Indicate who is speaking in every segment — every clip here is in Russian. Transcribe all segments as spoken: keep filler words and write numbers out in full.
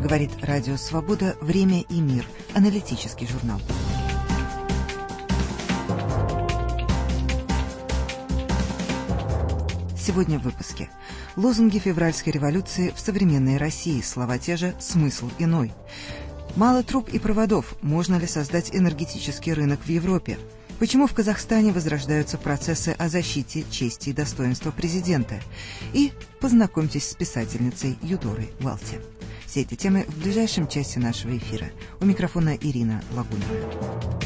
Speaker 1: Говорит Радио Свобода «Время и мир». Аналитический журнал. Сегодня в выпуске. Лозунги февральской революции в современной России. Слова те же, смысл иной. Мало труб и проводов. Можно ли создать энергетический рынок в Европе? Почему в Казахстане возрождаются процессы о защите чести и достоинства президента? И познакомьтесь с писательницей Юдорой Валти. Все эти темы в ближайшем часе нашего эфира. У микрофона Ирина Лагунова.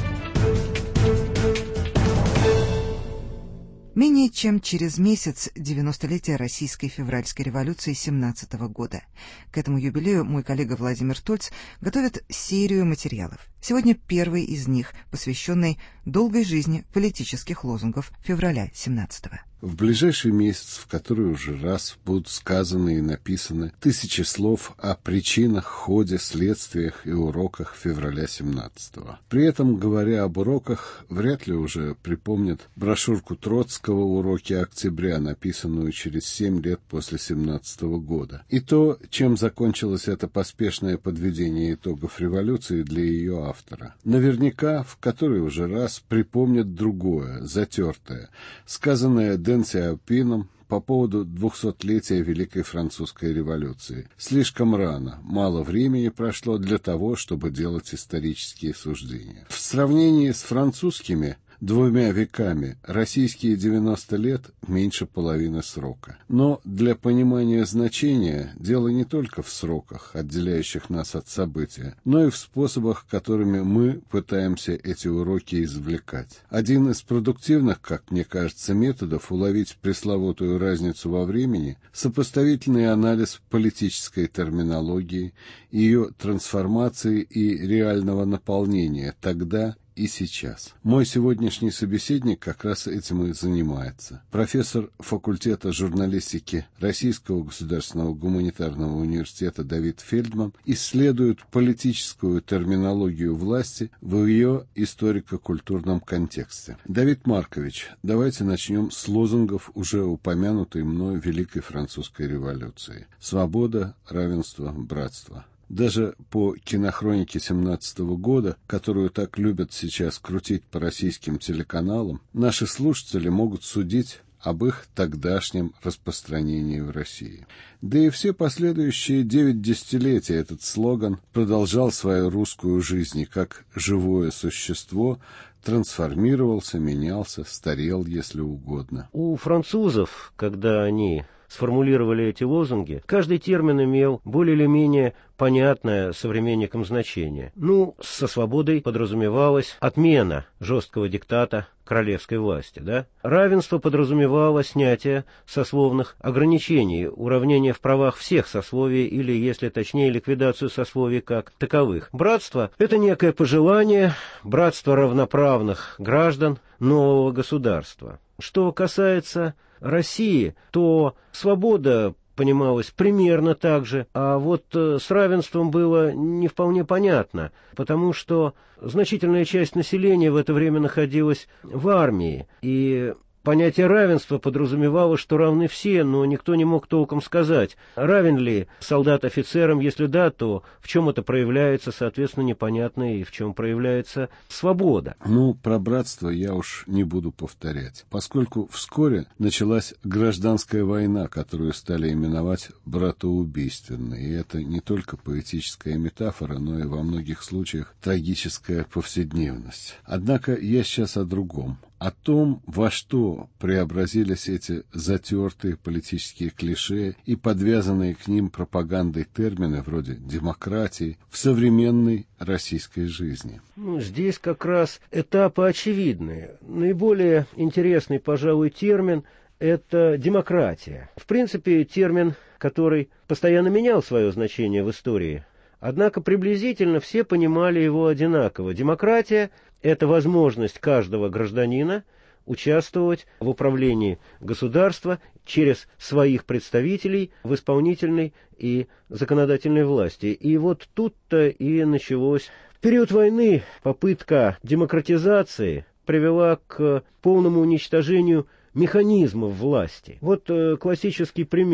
Speaker 1: Менее чем через месяц девяностолетие Российской февральской революции семнадцатого года. К этому юбилею мой коллега Владимир Тольц готовит серию материалов. Сегодня первый из них, посвященный долгой жизни политических лозунгов февраля семнадцатого.
Speaker 2: В ближайший месяц, в который уже раз будут сказаны и написаны тысячи слов о причинах, ходе, следствиях и уроках февраля семнадцатого. При этом, говоря об уроках, вряд ли уже припомнят брошюрку Троцкого «Уроки октября», написанную через семь лет после семнадцатого года. И то, чем закончилось это поспешное подведение итогов революции для ее автора. Наверняка, в который уже раз припомнят другое, затертое, сказанное Дэн Сяопином по поводу двухсотлетия Великой Французской революции. Слишком рано, мало времени прошло для того, чтобы делать исторические суждения. В сравнении с французскими двумя веками российские девяносто лет меньше половины срока. Но для понимания значения дело не только в сроках, отделяющих нас от события, но и в способах, которыми мы пытаемся эти уроки извлекать. Один из продуктивных, как мне кажется, методов уловить пресловутую разницу во времени – сопоставительный анализ политической терминологии, ее трансформации и реального наполнения тогда и сейчас. Мой сегодняшний собеседник как раз этим и занимается. Профессор факультета журналистики Российского государственного гуманитарного университета Давид Фельдман исследует политическую терминологию власти в ее историко-культурном контексте. Давид Маркович, давайте начнем с лозунгов уже упомянутой мной Великой Французской революции. Свобода, равенство, братство. Даже по кинохронике семнадцатого года, которую так любят сейчас крутить по российским телеканалам, наши слушатели могут судить об их тогдашнем распространении в России. Да и все последующие девять десятилетий этот слоган продолжал свою русскую жизнь и как живое существо трансформировался, менялся, старел, если угодно.
Speaker 3: У французов, когда они сформулировали эти лозунги, каждый термин имел более или менее понятное современникам значение. Ну, со свободой подразумевалась отмена жесткого диктата королевской власти, да? Равенство подразумевало снятие сословных ограничений, уравнение в правах всех сословий или, если точнее, ликвидацию сословий как таковых. Братство – это некое пожелание, братство равноправных граждан нового государства. Что касается России, то свобода понималась примерно так же, а вот с равенством было не вполне понятно, потому что значительная часть населения в это время находилась в армии, и понятие равенства подразумевало, что равны все, но никто не мог толком сказать, равен ли солдат офицерам, если да, то в чем это проявляется, соответственно, непонятно, и в чем проявляется свобода.
Speaker 2: Ну, про братство я уж не буду повторять, поскольку вскоре началась гражданская война, которую стали именовать братоубийственной, и это не только поэтическая метафора, но и во многих случаях трагическая повседневность. Однако я сейчас о другом. О том, во что преобразились эти затертые политические клише и подвязанные к ним пропагандой термины вроде демократии в современной российской жизни.
Speaker 3: Ну, здесь как раз этапы очевидные. Наиболее интересный, пожалуй, термин – это демократия. В принципе, термин, который постоянно менял свое значение в истории. Однако приблизительно все понимали его одинаково. Демократия – это возможность каждого гражданина участвовать в управлении государства через своих представителей в исполнительной и законодательной власти. И вот тут-то и началось. В период войны попытка демократизации привела к полному уничтожению механизмов власти. Вот э, классический пример.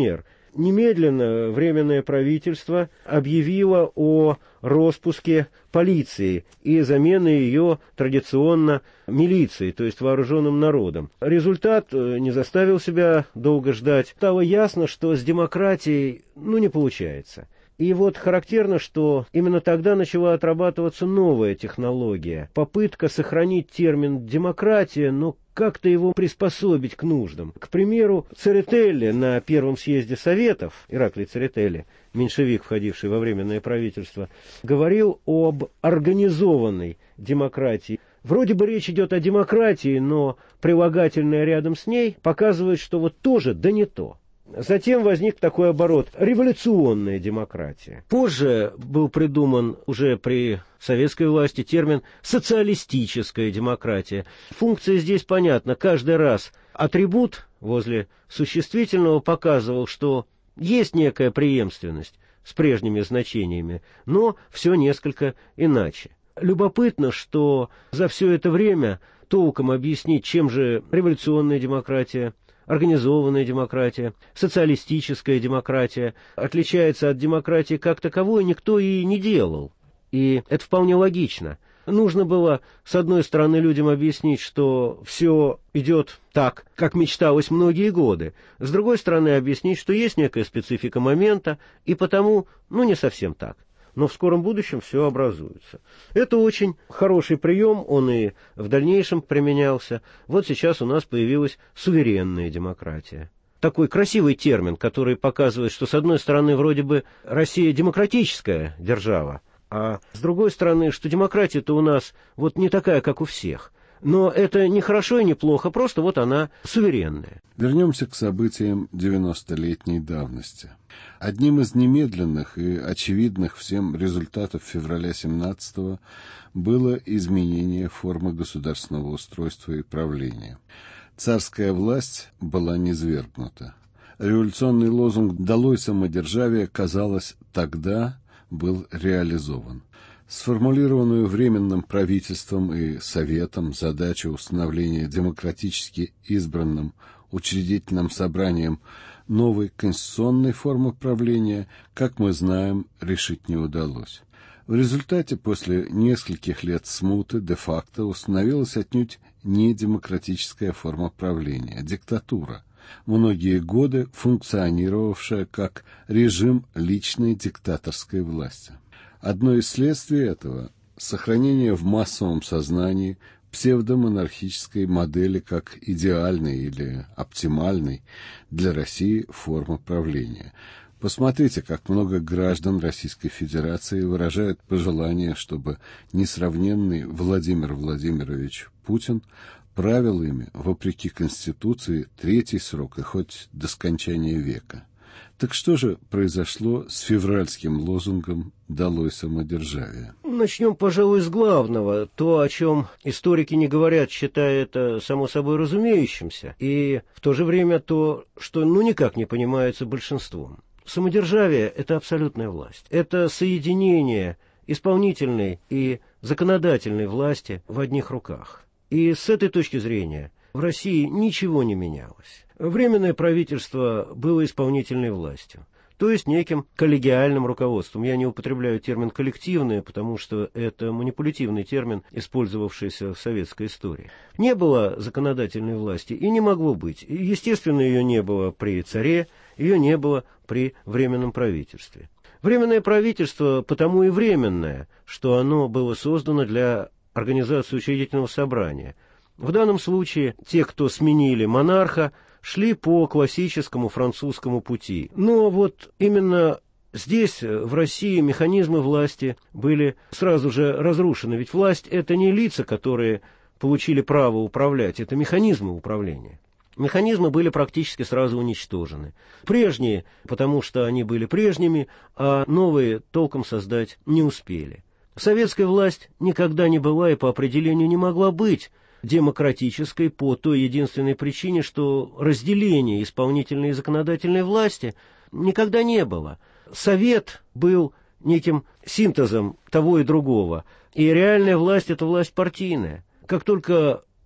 Speaker 3: Немедленно Временное правительство объявило о роспуске полиции и замене ее традиционно милицией, то есть вооруженным народом. Результат не заставил себя долго ждать. Стало ясно, что с демократией ну, не получается. И вот характерно, что именно тогда начала отрабатываться новая технология. Попытка сохранить термин «демократия», но как-то его приспособить к нуждам. К примеру, Церетели на Первом съезде Советов, Ираклий Церетели, меньшевик, входивший во Временное правительство, говорил об организованной демократии. Вроде бы речь идет о демократии, но прилагательное рядом с ней показывает, что вот тоже, да не то. Затем возник такой оборот – революционная демократия. Позже был придуман уже при советской власти термин «социалистическая демократия». Функция здесь понятна. Каждый раз атрибут возле существительного показывал, что есть некая преемственность с прежними значениями, но все несколько иначе. Любопытно, что за все это время толком объяснить, чем же революционная демократия, организованная демократия, социалистическая демократия отличается от демократии как таковой, никто и не делал. И это вполне логично. Нужно было, с одной стороны, людям объяснить, что все идет так, как мечталось многие годы, с другой стороны, объяснить, что есть некая специфика момента, и потому, ну, не совсем так. Но в скором будущем все образуется. Это очень хороший прием, он и в дальнейшем применялся. Вот сейчас у нас появилась суверенная демократия. Такой красивый термин, который показывает, что с одной стороны вроде бы Россия демократическая держава, а с другой стороны, что демократия-то у нас вот не такая, как у всех. Но это не хорошо и не плохо, просто вот она суверенная.
Speaker 2: Вернемся к событиям девяностолетней давности. Одним из немедленных и очевидных всем результатов февраля семнадцатого было изменение формы государственного устройства и правления. Царская власть была низвергнута. Революционный лозунг «Долой самодержавие», казалось, тогда был реализован. Сформулированную Временным правительством и Советом задачу установления демократически избранным учредительным собранием новой конституционной формы правления, как мы знаем, решить не удалось. В результате, после нескольких лет смуты, де-факто установилась отнюдь не демократическая форма правления, диктатура, многие годы функционировавшая как режим личной диктаторской власти. Одно из следствий этого – сохранение в массовом сознании псевдомонархической модели как идеальной или оптимальной для России формы правления. Посмотрите, как много граждан Российской Федерации выражают пожелание, чтобы несравненный Владимир Владимирович Путин правил ими, вопреки Конституции, третий срок и хоть до скончания века. Так что же произошло с февральским лозунгом «Долой самодержавие»?
Speaker 3: Начнем, пожалуй, с главного. То, о чем историки не говорят, считая это само собой разумеющимся, и в то же время то, что ну никак не понимается большинством. Самодержавие – это абсолютная власть. Это соединение исполнительной и законодательной власти в одних руках. И с этой точки зрения в России ничего не менялось. Временное правительство было исполнительной властью, то есть неким коллегиальным руководством. Я не употребляю термин «коллективное», потому что это манипулятивный термин, использовавшийся в советской истории. Не было законодательной власти и не могло быть. Естественно, ее не было при царе, ее не было при Временном правительстве. Временное правительство потому и временное, что оно было создано для организации учредительного собрания. В данном случае те, кто сменили монарха, шли по классическому французскому пути. Но вот именно здесь, в России, механизмы власти были сразу же разрушены. Ведь власть – это не лица, которые получили право управлять, это механизмы управления. Механизмы были практически сразу уничтожены. Прежние, потому что они были прежними, а новые толком создать не успели. Советская власть никогда не была и по определению не могла быть демократической по той единственной причине, что разделения исполнительной и законодательной власти никогда не было. Совет был неким синтезом того и другого, и реальная власть – это власть партийная. Как только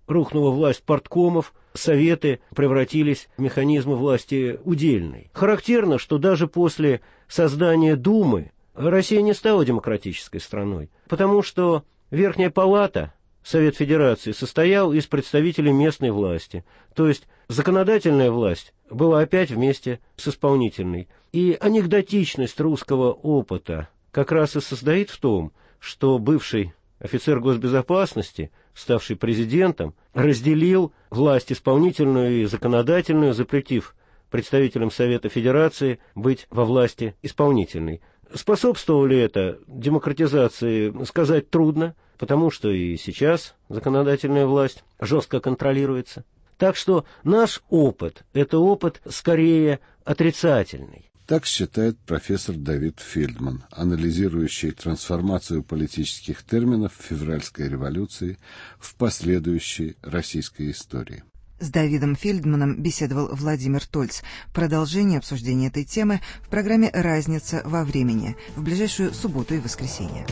Speaker 3: рухнула власть парткомов, советы превратились в механизмы власти удельной. Характерно, что даже после создания Думы Россия не стала демократической страной, потому что Верхняя Палата, Совет Федерации, состоял из представителей местной власти, то есть законодательная власть была опять вместе с исполнительной. И анекдотичность русского опыта как раз и состоит в том, что бывший офицер госбезопасности, ставший президентом, разделил власть исполнительную и законодательную, запретив представителям Совета Федерации быть во власти исполнительной. Способствовало ли это демократизации, сказать трудно, потому что и сейчас законодательная власть жестко контролируется. Так что наш опыт – это опыт скорее отрицательный.
Speaker 2: Так считает профессор Давид Фельдман, анализирующий трансформацию политических терминов февральской революции в последующей российской истории.
Speaker 1: С Давидом Фельдманом беседовал Владимир Тольц. Продолжение обсуждения этой темы в программе «Разница во времени» в ближайшую субботу и воскресенье.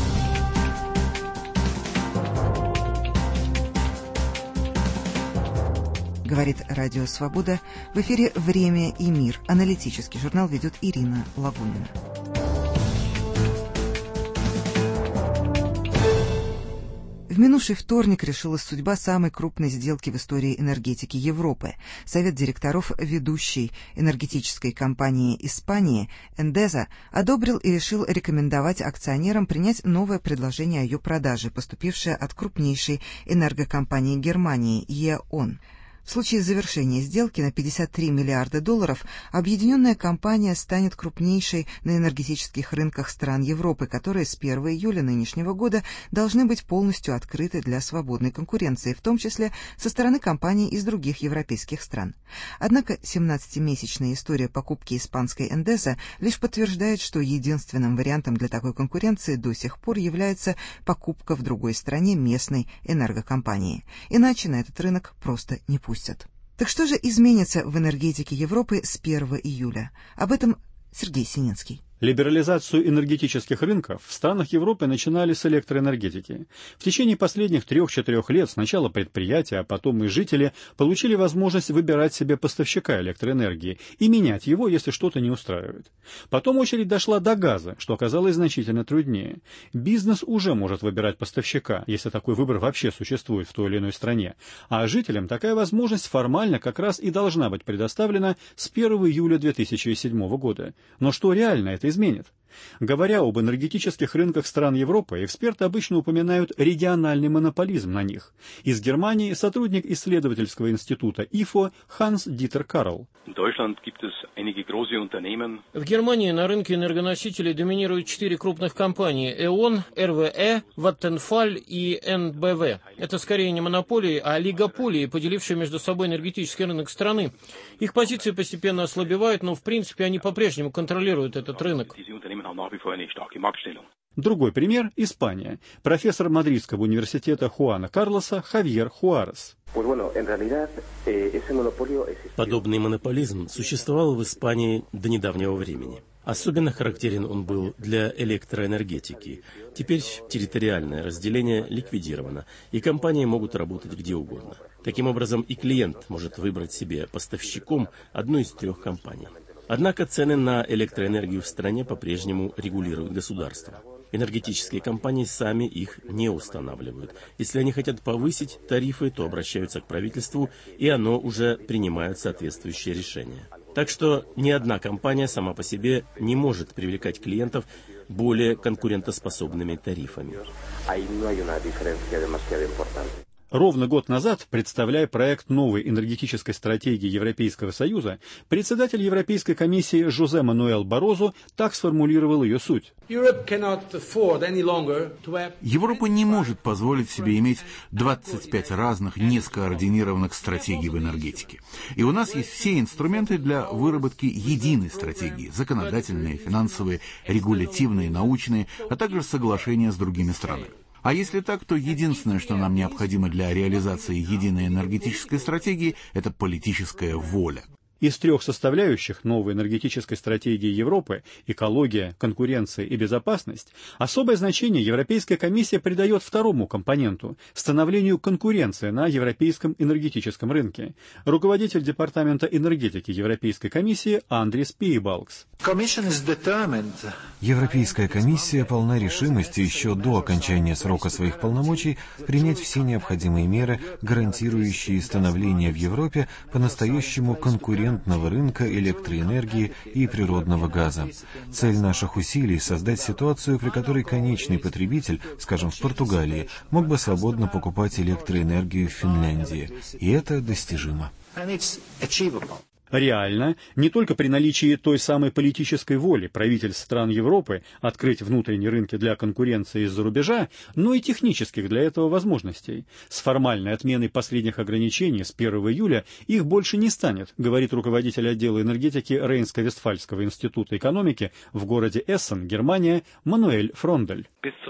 Speaker 1: Говорит Радио Свобода. В эфире «Время и мир». Аналитический журнал ведет Ирина Лагунина. В минувший вторник решилась судьба самой крупной сделки в истории энергетики Европы. Совет директоров ведущей энергетической компании Испании Endesa одобрил и решил рекомендовать акционерам принять новое предложение о ее продаже, поступившее от крупнейшей энергокомпании Германии Е.Он. В случае завершения сделки на пятьдесят три миллиарда долларов объединенная компания станет крупнейшей на энергетических рынках стран Европы, которые с первого июля нынешнего года должны быть полностью открыты для свободной конкуренции, в том числе со стороны компаний из других европейских стран. Однако семнадцатимесячная история покупки испанской Endesa лишь подтверждает, что единственным вариантом для такой конкуренции до сих пор является покупка в другой стране местной энергокомпании. Иначе на этот рынок просто не пустят. Так что же изменится в энергетике Европы с первого июля? Об этом Сергей Сининский.
Speaker 4: Либерализацию энергетических рынков в странах Европы начинали с электроэнергетики. В течение последних трех-четырех лет сначала предприятия, а потом и жители получили возможность выбирать себе поставщика электроэнергии и менять его, если что-то не устраивает. Потом очередь дошла до газа, что оказалось значительно труднее. Бизнес уже может выбирать поставщика, если такой выбор вообще существует в той или иной стране, а жителям такая возможность формально как раз и должна быть предоставлена с первого июля две тысячи седьмого года. Но что реально это изменит? Говоря об энергетических рынках стран Европы, эксперты обычно упоминают региональный монополизм на них. Из Германии сотрудник исследовательского института ИФО Ханс Дитер Карл.
Speaker 5: В
Speaker 6: Германии на рынке энергоносителей доминируют четыре крупных компании: Е.Он, эр вэ э, Vattenfall и эн бэ вэ. Это скорее не монополии, а олигополии, поделившие между собой энергетический рынок страны. Их позиции постепенно ослабевают, но в принципе они по-прежнему контролируют этот рынок.
Speaker 4: Другой пример – Испания. Профессор Мадридского университета Хуана Карлоса Хавьер Хуарес.
Speaker 7: Подобный монополизм существовал в Испании до недавнего времени. Особенно характерен он был для электроэнергетики. Теперь территориальное разделение ликвидировано, и компании могут работать где угодно. Таким образом, и клиент может выбрать себе поставщиком одну из трех компаний. Однако цены на электроэнергию в стране по-прежнему регулирует государство. Энергетические компании сами их не устанавливают. Если они хотят повысить тарифы, то обращаются к правительству, и оно уже принимает соответствующие решения. Так что ни одна компания сама по себе не может привлекать клиентов более конкурентоспособными тарифами.
Speaker 4: Ровно год назад, представляя проект новой энергетической стратегии Европейского Союза, председатель Европейской комиссии Жозе Мануэль Барозу так сформулировал ее суть.
Speaker 8: Европа не может позволить себе иметь двадцать пять разных нескоординированных стратегий в энергетике. И у нас есть все инструменты для выработки единой стратегии: законодательные, финансовые, регулятивные, научные, а также соглашения с другими странами. А если так, то единственное, что нам необходимо для реализации единой энергетической стратегии, это политическая воля.
Speaker 4: Из трех составляющих новой энергетической стратегии Европы – экология, конкуренция и безопасность – особое значение Европейская комиссия придает второму компоненту – становлению конкуренции на европейском энергетическом рынке. Руководитель Департамента энергетики Европейской комиссии Андрис Пиебалкс.
Speaker 5: Европейская комиссия полна решимости еще до окончания срока своих полномочий принять все необходимые меры, гарантирующие становление в Европе по-настоящему конкурентного рынка электроэнергии и природного газа. Цель наших усилий – создать ситуацию, при которой конечный потребитель, скажем, в Португалии, мог бы свободно покупать электроэнергию в Финляндии. И это достижимо.
Speaker 4: Реально, не только при наличии той самой политической воли правительств стран Европы открыть внутренние рынки для конкуренции из-за рубежа, но и технических для этого возможностей. С формальной отменой последних ограничений с первого июля их больше не станет, говорит руководитель отдела энергетики Рейнско-Вестфальского института экономики в городе Эссен, Германия, Мануэль Фрондель.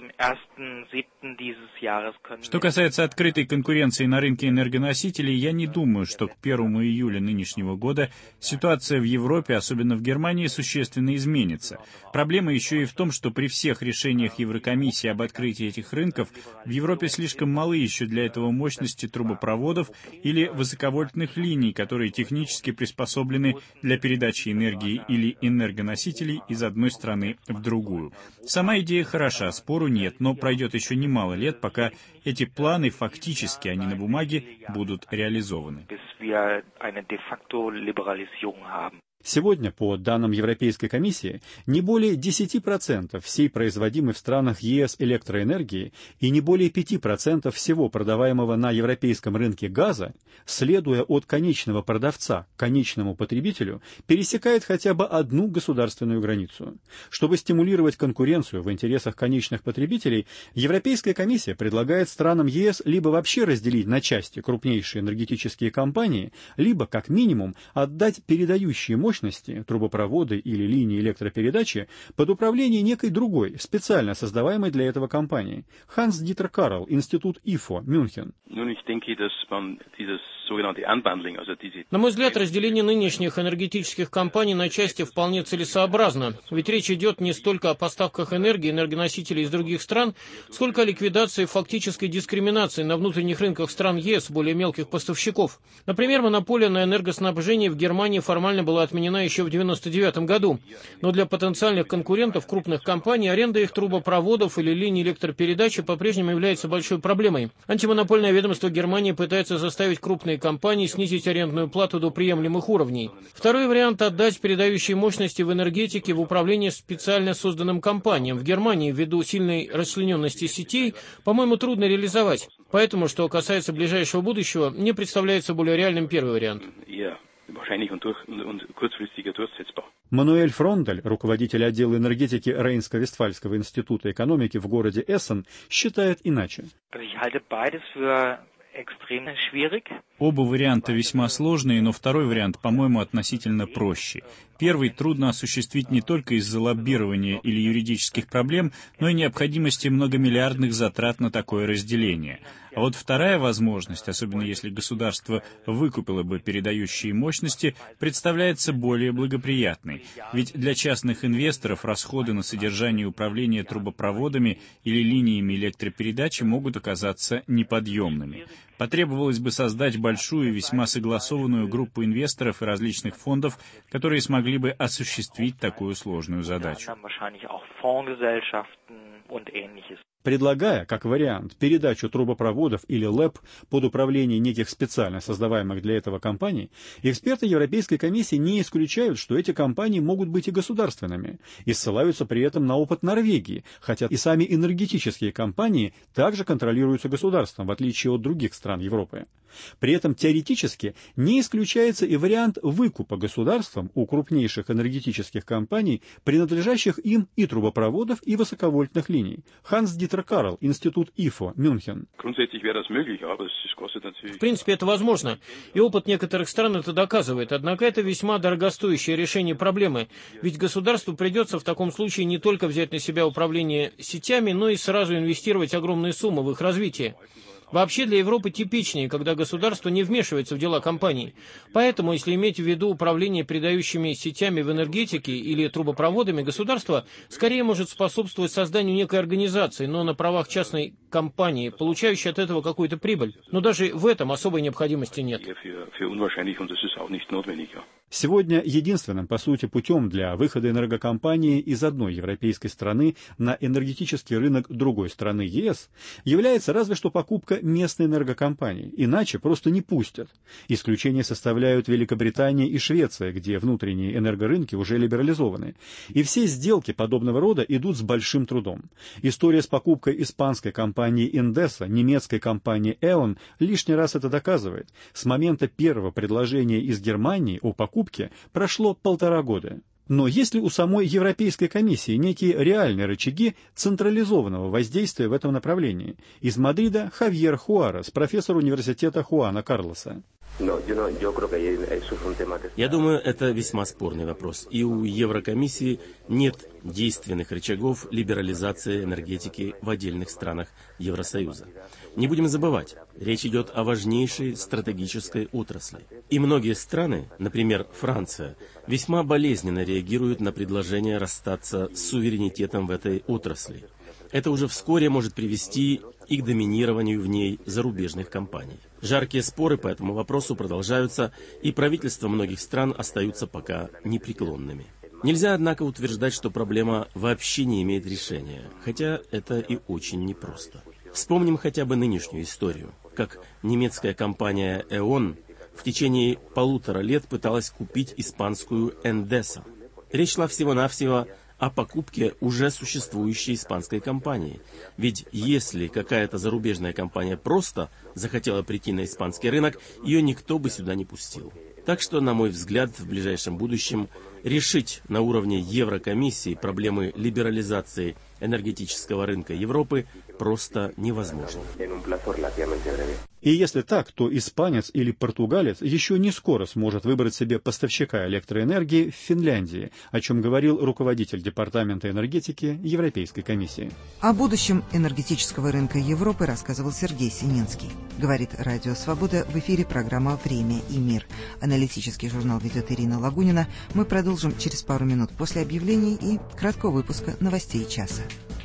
Speaker 9: Что касается открытой конкуренции на рынке энергоносителей, я не думаю, что к первому июля нынешнего года ситуация в Европе, особенно в Германии, существенно изменится. Проблема еще и в том, что при всех решениях Еврокомиссии об открытии этих рынков в Европе слишком малы еще для этого мощности трубопроводов или высоковольтных линий, которые технически приспособлены для передачи энергии или энергоносителей из одной страны в другую. Сама идея хороша, спору нет, но пройдет еще немало лет, пока эти планы фактически, а не на бумаге, будут реализованы.
Speaker 4: Сегодня, по данным Европейской комиссии, не более десять процентов всей производимой в странах ЕС электроэнергии и не более пять процентов всего продаваемого на европейском рынке газа, следуя от конечного продавца к конечному потребителю, пересекает хотя бы одну государственную границу. Чтобы стимулировать конкуренцию в интересах конечных потребителей, Европейская комиссия предлагает странам ЕС либо вообще разделить на части крупнейшие энергетические компании, либо, как минимум, отдать передающие мощности мощности, трубопроводы или линии электропередачи под управление некой другой, специально создаваемой для этого компании. Ханс Дитер Карл, Институт ИФО, Мюнхен.
Speaker 6: На мой взгляд, разделение нынешних энергетических компаний на части вполне целесообразно, ведь речь идет не столько о поставках энергии, энергоносителей из других стран, сколько о ликвидации фактической дискриминации на внутренних рынках стран ЕС более мелких поставщиков. Например, монополия на энергоснабжение в Германии формально была отменена еще в девяносто девятом году, но для потенциальных конкурентов крупных компаний аренда их трубопроводов или линий электропередачи по-прежнему является большой проблемой. Антимонопольное ведомство Германии пытается заставить крупные компании снизить арендную плату до приемлемых уровней. Второй вариант – отдать передающие мощности в энергетике в управление специально созданным компаниям. В Германии, ввиду сильной расчлененности сетей, по-моему, трудно реализовать. Поэтому, что касается ближайшего будущего, мне представляется более реальным первый вариант.
Speaker 4: Мануэль Фрондель, руководитель отдела энергетики Рейнско-Вестфальского института экономики в городе Эссен, считает иначе.
Speaker 9: Оба варианта весьма сложные, но второй вариант, по-моему, относительно проще. Первый трудно осуществить не только из-за лоббирования или юридических проблем, но и необходимости многомиллиардных затрат на такое разделение. А вот вторая возможность, особенно если государство выкупило бы передающие мощности, представляется более благоприятной. Ведь для частных инвесторов расходы на содержание и управление трубопроводами или линиями электропередачи могут оказаться неподъемными. Потребовалось бы создать большую и весьма согласованную группу инвесторов и различных фондов, которые смогли бы осуществить такую сложную задачу.
Speaker 4: Предлагая, как вариант, передачу трубопроводов или ЛЭП под управление неких специально создаваемых для этого компаний, эксперты Европейской комиссии не исключают, что эти компании могут быть и государственными, и ссылаются при этом на опыт Норвегии, хотя и сами энергетические компании также контролируются государством, в отличие от других стран Европы. При этом теоретически не исключается и вариант выкупа государством у крупнейших энергетических компаний, принадлежащих им и трубопроводов, и высоковольтных линий. Ханс Дитер Карл, Институт ИФО, Мюнхен.
Speaker 6: В принципе, это возможно, и опыт некоторых стран это доказывает, однако это весьма дорогостоящее решение проблемы, ведь государству придется в таком случае не только взять на себя управление сетями, но и сразу инвестировать огромные суммы в их развитие. Вообще для Европы типичнее, когда государство не вмешивается в дела компаний. Поэтому, если иметь в виду управление передающими сетями в энергетике или трубопроводами, государство скорее может способствовать созданию некой организации, но на правах частной компании, получающей от этого какую-то прибыль. Но даже в этом особой необходимости нет.
Speaker 4: Сегодня единственным, по сути, путем для выхода энергокомпании из одной европейской страны на энергетический рынок другой страны ЕС является разве что покупка местной энергокомпании, иначе просто не пустят. Исключение составляют Великобритания и Швеция, где внутренние энергорынки уже либерализованы. И все сделки подобного рода идут с большим трудом. История с покупкой испанской компании Endesa, немецкой компании и о эн лишний раз это доказывает. С момента первого предложения из Германии о покупке прошло полтора года. Но есть ли у самой Европейской комиссии некие реальные рычаги централизованного воздействия в этом направлении? Из Мадрида Хавьер Хуарес, профессор университета Хуана Карлоса.
Speaker 7: Я думаю, это весьма спорный вопрос. И у Еврокомиссии нет действенных рычагов либерализации энергетики в отдельных странах Евросоюза. Не будем забывать, речь идет о важнейшей стратегической отрасли. И многие страны, например, Франция, весьма болезненно реагируют на предложение расстаться с суверенитетом в этой отрасли. Это уже вскоре может привести и к доминированию в ней зарубежных компаний. Жаркие споры по этому вопросу продолжаются, и правительства многих стран остаются пока непреклонными. Нельзя, однако, утверждать, что проблема вообще не имеет решения, хотя это и очень непросто. Вспомним хотя бы нынешнюю историю, как немецкая компания и о эн в течение полутора лет пыталась купить испанскую Endesa. Речь шла всего-навсего о покупке уже существующей испанской компании. Ведь если какая-то зарубежная компания просто захотела прийти на испанский рынок, ее никто бы сюда не пустил. Так что, на мой взгляд, в ближайшем будущем решить на уровне Еврокомиссии проблемы либерализации энергетического рынка Европы просто невозможно.
Speaker 4: И если так, то испанец или португалец еще не скоро сможет выбрать себе поставщика электроэнергии в Финляндии, о чем говорил руководитель Департамента энергетики Европейской комиссии.
Speaker 1: О будущем энергетического рынка Европы рассказывал Сергей Синенский. Говорит Радио Свобода, в эфире программа «Время и мир». Аналитический журнал ведет Ирина Лагунина. Мы продолжим через пару минут после объявлений и краткого выпуска новостей часа.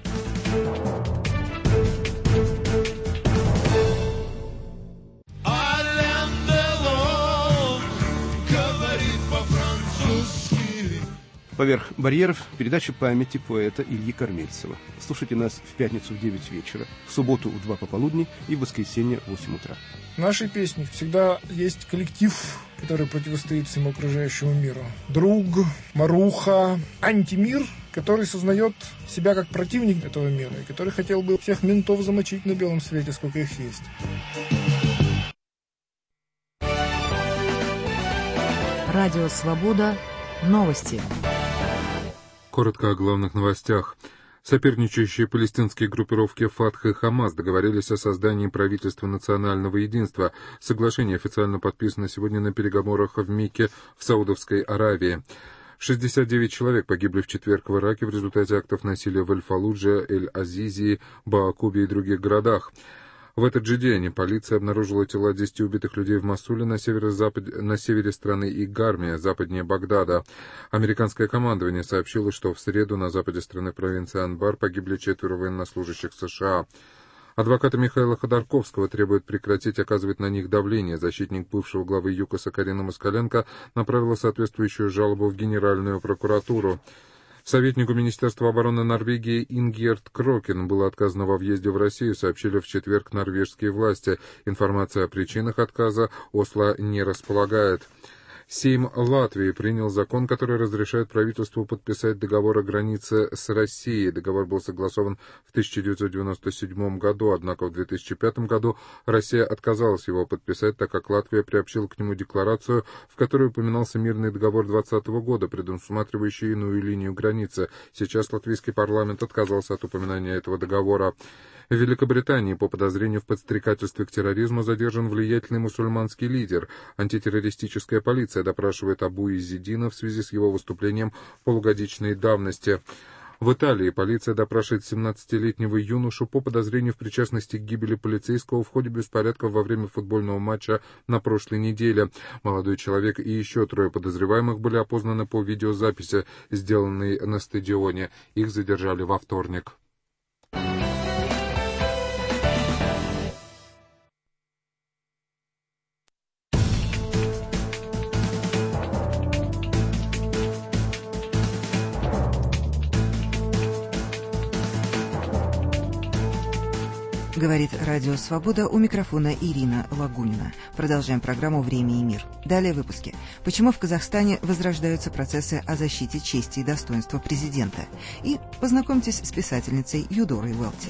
Speaker 10: Поверх барьеров передача памяти поэта Ильи Кормильцева. Слушайте нас в пятницу в девять вечера, в субботу в два пополудни и в воскресенье в восемь утра.
Speaker 11: В нашей песне всегда есть коллектив, который противостоит всему окружающему миру. Друг, Маруха, антимир, который сознает себя как противник этого мира и который хотел бы всех ментов замочить на белом свете, сколько их есть.
Speaker 12: Радио Свобода. Новости.
Speaker 13: Коротко о главных новостях. Соперничающие палестинские группировки Фатх и Хамас договорились о создании правительства национального единства. Соглашение официально подписано сегодня на переговорах в Мекке в Саудовской Аравии. шестьдесят девять человек погибли в четверг в Ираке в результате актов насилия в Эль-Фаллудже, Эль-Азизи, Баакубе и других городах. В этот же день полиция обнаружила тела десяти убитых людей в Мосуле на северо-западе, на севере страны и Гарме, западнее Багдада. Американское командование сообщило, что в среду на западе страны в провинции Анбар погибли четверо военнослужащих США. Адвокаты Михаила Ходорковского требуют прекратить оказывать на них давление. Защитник бывшего главы ЮКОСа Карина Москаленко направила соответствующую жалобу в Генеральную прокуратуру. Советнику Министерства обороны Норвегии Ингерт Крокен было отказано во въезде в Россию, сообщили в четверг норвежские власти. Информация о причинах отказа Осло не располагает. Сейм Латвии принял закон, который разрешает правительству подписать договор о границе с Россией. Договор был согласован в тысяча девятьсот девяносто седьмом году, однако в две тысячи пятом году Россия отказалась его подписать, так как Латвия приобщила к нему декларацию, в которой упоминался мирный договор двадцатого года, предусматривающий иную линию границы. Сейчас латвийский парламент отказался от упоминания этого договора. В Великобритании по подозрению в подстрекательстве к терроризму задержан влиятельный мусульманский лидер. Антитеррористическая полиция допрашивает Абу Иззидина в связи с его выступлением полугодичной давности. В Италии полиция допрашивает семнадцатилетнего юношу по подозрению в причастности к гибели полицейского в ходе беспорядков во время футбольного матча на прошлой неделе. Молодой человек и еще трое подозреваемых были опознаны по видеозаписи, сделанной на стадионе. Их задержали во вторник.
Speaker 1: Говорит Радио Свобода, у микрофона Ирина Лагунина. Продолжаем программу «Время и мир». Далее в выпуске. Почему в Казахстане возрождаются процессы о защите чести и достоинства президента? И познакомьтесь с писательницей Юдорой Уэлти.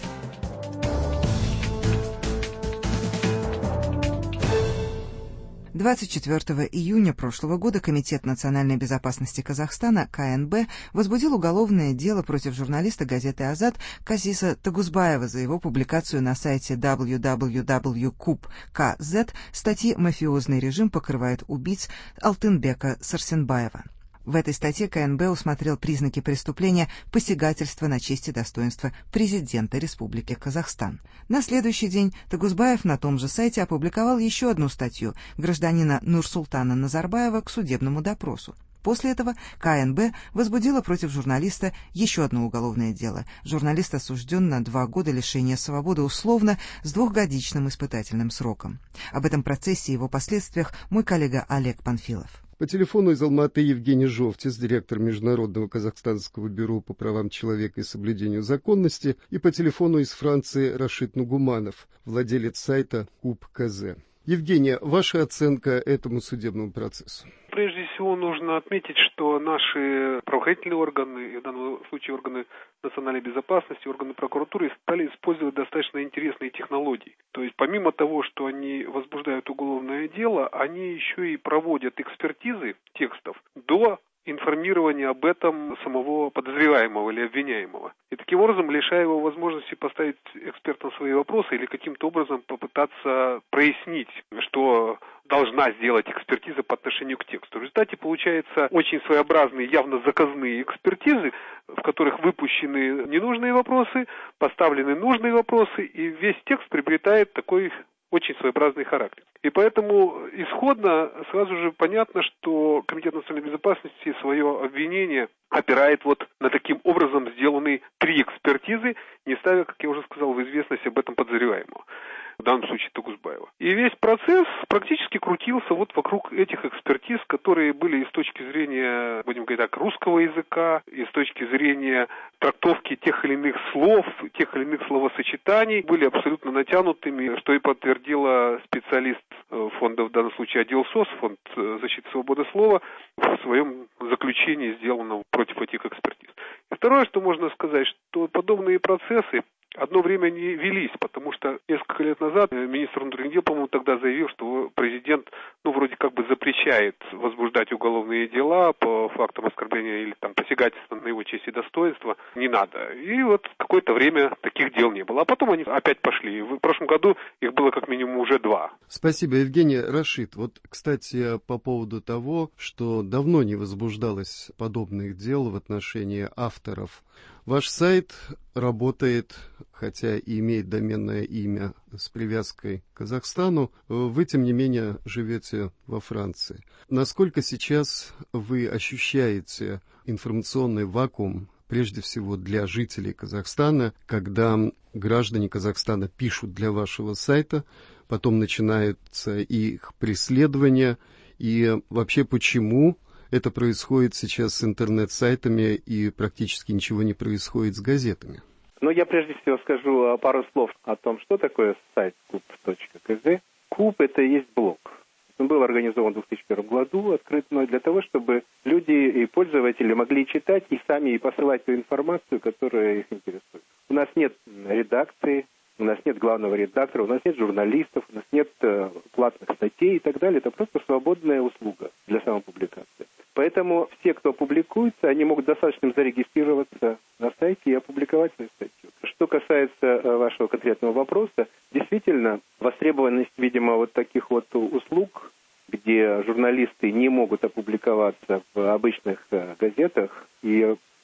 Speaker 1: двадцать четвёртого июня прошлого года Комитет национальной безопасности Казахстана, ка эн бэ, возбудил уголовное дело против журналиста газеты «Азат» Казиса Тагузбаева за его публикацию на сайте дабл ю дабл ю дабл ю точка куб точка кз статьи «Мафиозный режим покрывает убийц» Алтынбека Сарсенбаева. В этой статье ка эн бэ усмотрел признаки преступления посягательства на честь и достоинство президента Республики Казахстан. На следующий день Тагузбаев на том же сайте опубликовал еще одну статью гражданина Нурсултана Назарбаева к судебному допросу. После этого ка эн бэ возбудила против журналиста еще одно уголовное дело. Журналист осужден на два года лишения свободы условно с двухгодичным испытательным сроком. Об этом процессе и его последствиях мой коллега Олег Панфилов.
Speaker 10: По телефону из Алматы Евгений Жовтис, директор Международного казахстанского бюро по правам человека и соблюдению законности, и по телефону из Франции Рашид Нугуманов, владелец сайта куб точка кз. Евгения, ваша оценка этому судебному процессу?
Speaker 14: Прежде всего нужно отметить, что наши правоохранительные органы, в данном случае органы национальной безопасности, органы прокуратуры, стали использовать достаточно интересные технологии. То есть помимо того, что они возбуждают уголовное дело, они еще и проводят экспертизы текстов до информирования об этом самого подозреваемого или обвиняемого. И таким образом лишая его возможности поставить экспертам свои вопросы или каким-то образом попытаться прояснить, что должна сделать экспертиза по отношению к тексту. В результате получается очень своеобразные, явно заказные экспертизы, в которых выпущены ненужные вопросы, поставлены нужные вопросы, и весь текст приобретает такой очень своеобразный характер. И поэтому исходно сразу же понятно, что Комитет национальной безопасности свое обвинение опирает вот на таким образом сделанные три экспертизы, не ставя, как я уже сказал, в известность об этом подозреваемого. В данном случае Тагузбаева. И весь процесс практически крутился вот вокруг этих экспертиз, которые были и с точки зрения, будем говорить так, русского языка, и с точки зрения трактовки тех или иных слов, тех или иных словосочетаний, были абсолютно натянутыми, что и подтвердила специалист фонда, в данном случае отдел СОС, фонд защиты свободы слова, в своем заключении, сделанном против этих экспертиз. И второе, что можно сказать, что подобные процессы одно время не велись, потому что несколько лет назад министр внутренних дел, по-моему, тогда заявил, что президент, ну, вроде как бы запрещает возбуждать уголовные дела по фактам оскорбления или там посягательства на его честь и достоинство. Не надо. И вот какое-то время таких дел не было. А потом они опять пошли. В прошлом году их было как минимум уже два.
Speaker 10: Спасибо, Евгений. Рашид, вот, кстати, по поводу того, что давно не возбуждалось подобных дел в отношении авторов. Ваш сайт работает, хотя и имеет доменное имя с привязкой к Казахстану, вы, тем не менее, живете во Франции. Насколько сейчас вы ощущаете информационный вакуум, прежде всего для жителей Казахстана, когда граждане Казахстана пишут для вашего сайта, потом начинается их преследование, и вообще почему это происходит сейчас с интернет-сайтами и практически ничего не происходит с газетами?
Speaker 15: Ну, я прежде всего скажу пару слов о том, что такое сайт куб точка кз. Куб – это и есть блог. Он был организован в две тысячи первом году, открыт мной для того, чтобы люди и пользователи могли читать и сами и посылать ту информацию, которая их интересует. У нас нет редакции, у нас нет главного редактора, у нас нет журналистов, у нас нет э, платных статей и так далее. Это просто свободная услуга для самопубликации. Поэтому все, кто публикуется, они могут достаточно зарегистрироваться на сайте и опубликовать свою статью. Что касается э, вашего конкретного вопроса, действительно, востребованность, видимо, вот таких вот услуг, где журналисты не могут опубликоваться в обычных э, газетах и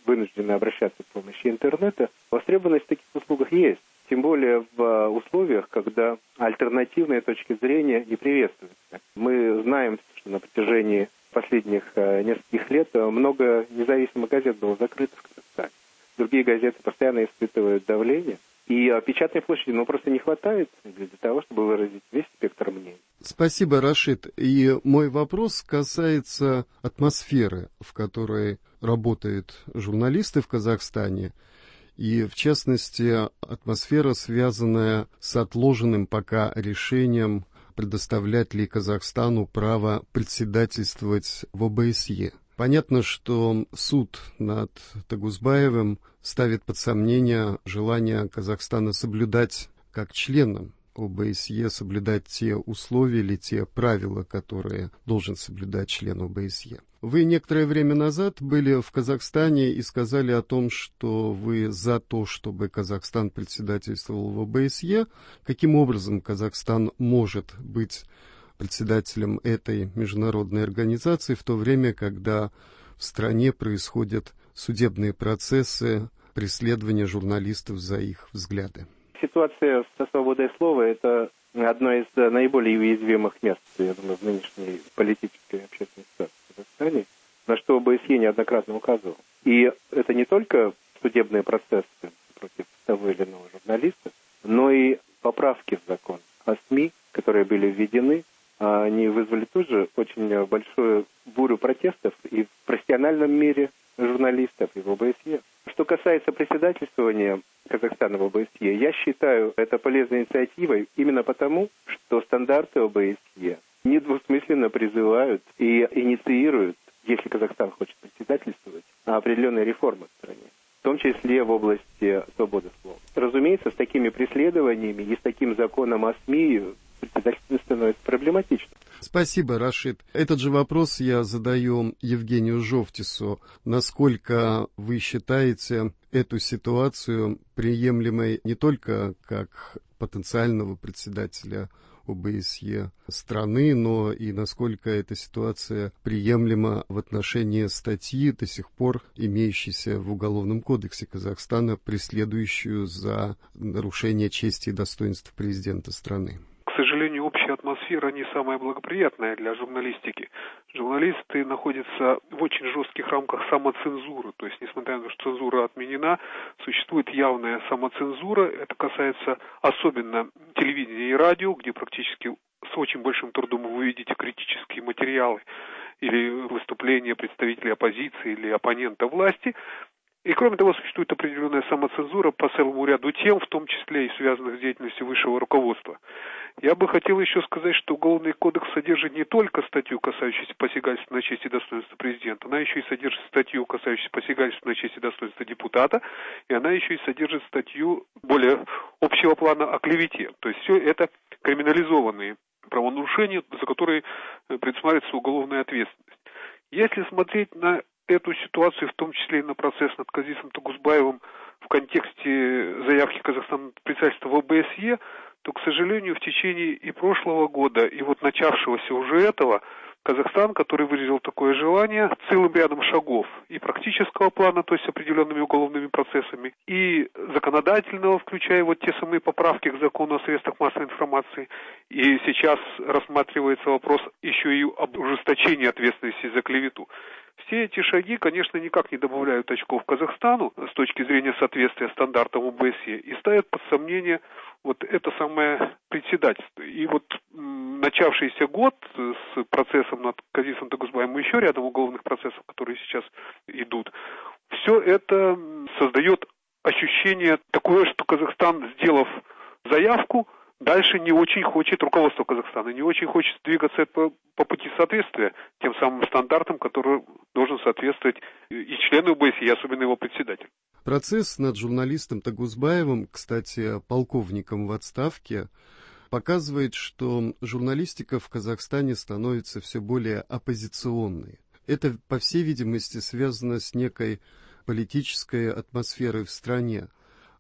Speaker 15: вынуждены обращаться к помощи интернета, востребованность в таких услугах есть. Тем более в условиях, когда альтернативные точки зрения не приветствуются. Мы знаем, что на протяжении последних нескольких лет много независимых газет было закрыто в Казахстане. Другие газеты постоянно испытывают давление. И печатной площади, ну, просто не хватает для того, чтобы выразить весь спектр мнений.
Speaker 10: Спасибо, Рашид. И мой вопрос касается атмосферы, в которой работают журналисты в Казахстане. И, в частности, атмосфера, связанная с отложенным пока решением, предоставлять ли Казахстану право председательствовать в О Бэ Эс Е. Понятно, что суд над Тогузбаевым ставит под сомнение желание Казахстана соблюдать как членам О Бэ Эс Е, соблюдать те условия или те правила, которые должен соблюдать член О Бэ Эс Е. Вы некоторое время назад были в Казахстане и сказали о том, что вы за то, чтобы Казахстан председательствовал в О Бэ Эс Е. Каким образом Казахстан может быть председателем этой международной организации в то время, когда в стране происходят судебные процессы, преследования журналистов за их взгляды?
Speaker 15: Ситуация со свободой слова – это одно из наиболее уязвимых мест, я думаю, в нынешней политической и общественной ситуации в Казахстане, на что О Бэ Эс Е неоднократно указывал. И это не только судебные процессы против того или иного журналиста, но и поправки в закон о СМИ, которые были введены. Они вызвали тоже очень большую бурю протестов и в профессиональном мире журналистов, и в О Бэ Эс Е. Что касается председательствования Казахстана в О Бэ Эс Е, я считаю это полезной инициативой именно потому, что стандарты О Бэ Эс Е недвусмысленно призывают и инициируют, если Казахстан хочет председательствовать, определенные реформы в стране, в том числе в области свободы слова. Разумеется, с такими преследованиями и с таким законом о СМИ председательство становится проблематично.
Speaker 10: Спасибо, Рашид. Этот же вопрос я задаю Евгению Жовтису. Насколько вы считаете эту ситуацию приемлемой не только как потенциального председателя О Бэ Эс Е страны, но и насколько эта ситуация приемлема в отношении статьи, до сих пор имеющейся в Уголовном кодексе Казахстана, преследующую за нарушение чести и достоинства президента страны?
Speaker 14: К сожалению, общая атмосфера не самая благоприятная для журналистики. Журналисты находятся в очень жестких рамках самоцензуры. То есть, несмотря на то, что цензура отменена, существует явная самоцензура. Это касается особенно телевидения и радио, где практически с очень большим трудом вы видите критические материалы или выступления представителей оппозиции или оппонента власти. И, кроме того, существует определенная самоцензура по целому ряду тем, в том числе и связанных с деятельностью высшего руководства. Я бы хотел еще сказать, что Уголовный кодекс содержит не только статью, касающуюся посягательства на честь и достоинство президента, она еще и содержит статью, касающуюся посягательства на честь и достоинство депутата, и она еще и содержит статью более общего плана о клевете. То есть все это криминализованные правонарушения, за которые предусматривается уголовная ответственность. Если смотреть на эту ситуацию, в том числе и на процесс над Казисом Тогузбаевым в контексте заявки Казахстана на председательство в О Бэ Эс Е, то, к сожалению, в течение и прошлого года, и вот начавшегося уже этого, Казахстан, который выразил такое желание, целым рядом шагов и практического плана, то есть определенными уголовными процессами, и законодательного, включая вот те самые поправки к закону о средствах массовой информации, и сейчас рассматривается вопрос еще и об ужесточении ответственности за клевету. Все эти шаги, конечно, никак не добавляют очков Казахстану с точки зрения соответствия стандартам О Бэ Эс Е и ставят под сомнение вот это самое председательство. И вот м, начавшийся год с процессом над Казисом Тогузбаевым и еще рядом уголовных процессов, которые сейчас идут, все это создает ощущение такое, что Казахстан, сделав заявку, дальше не очень хочет, руководство Казахстана не очень хочет двигаться по, по пути соответствия тем самым стандартам, которые должен соответствовать и члены О Бэ Эс Е, и особенно его председатель.
Speaker 10: Процесс над журналистом Тогузбаевым, кстати, полковником в отставке, показывает, что журналистика в Казахстане становится все более оппозиционной. Это, по всей видимости, связано с некой политической атмосферой в стране.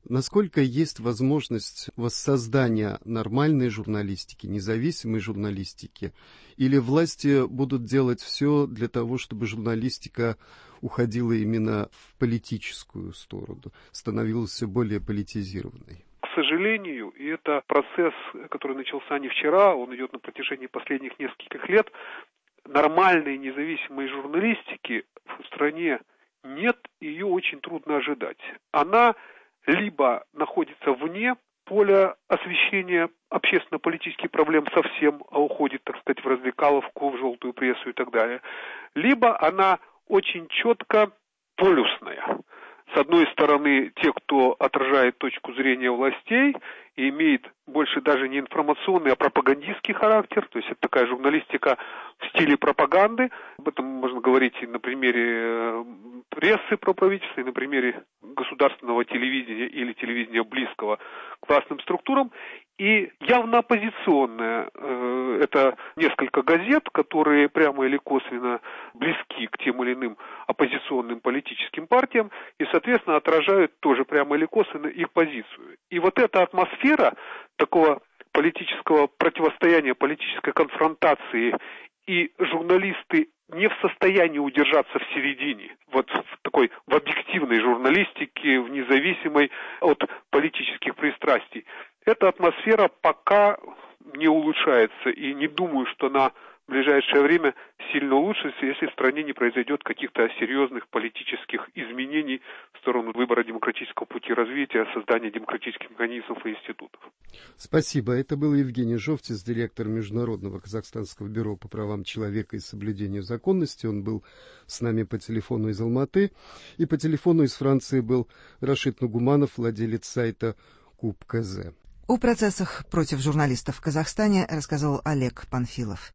Speaker 10: Насколько есть возможность воссоздания нормальной журналистики, независимой журналистики, или власти будут делать все для того, чтобы журналистика уходила именно в политическую сторону, становилась все более политизированной?
Speaker 14: К сожалению, и это процесс, который начался не вчера, он идет на протяжении последних нескольких лет, нормальной независимой журналистики в стране нет, ее очень трудно ожидать. Она либо находится вне поля освещения общественно-политических проблем совсем, а уходит, так сказать, в развлекаловку, в желтую прессу и так далее, либо она очень четко полюсная. С одной стороны, те, кто отражает точку зрения властей и имеет больше даже не информационный, а пропагандистский характер, то есть это такая журналистика в стиле пропаганды. Об этом можно говорить и на примере прессы проправительства, и на примере государственного телевидения или телевидения близкого к властным структурам. И явно оппозиционная, э, это несколько газет, которые прямо или косвенно близки к тем или иным оппозиционным политическим партиям и, соответственно, отражают тоже прямо или косвенно их позицию. И вот эта атмосфера такого политического противостояния, политической конфронтации, и журналисты не в состоянии удержаться в середине, вот в такой, в объективной журналистике, в независимой от политических пристрастий. Эта атмосфера пока не улучшается, и не думаю, что она в ближайшее время сильно улучшится, если в стране не произойдет каких-то серьезных политических изменений в сторону выбора демократического пути развития, создания демократических механизмов и институтов.
Speaker 10: Спасибо. Это был Евгений Жовтис, директор Международного казахстанского бюро по правам человека и соблюдению законности. Он был с нами по телефону из Алматы. И по телефону из Франции был Рашид Нугуманов, владелец сайта Куб.кз.
Speaker 1: О процессах против журналистов в Казахстане рассказал Олег Панфилов.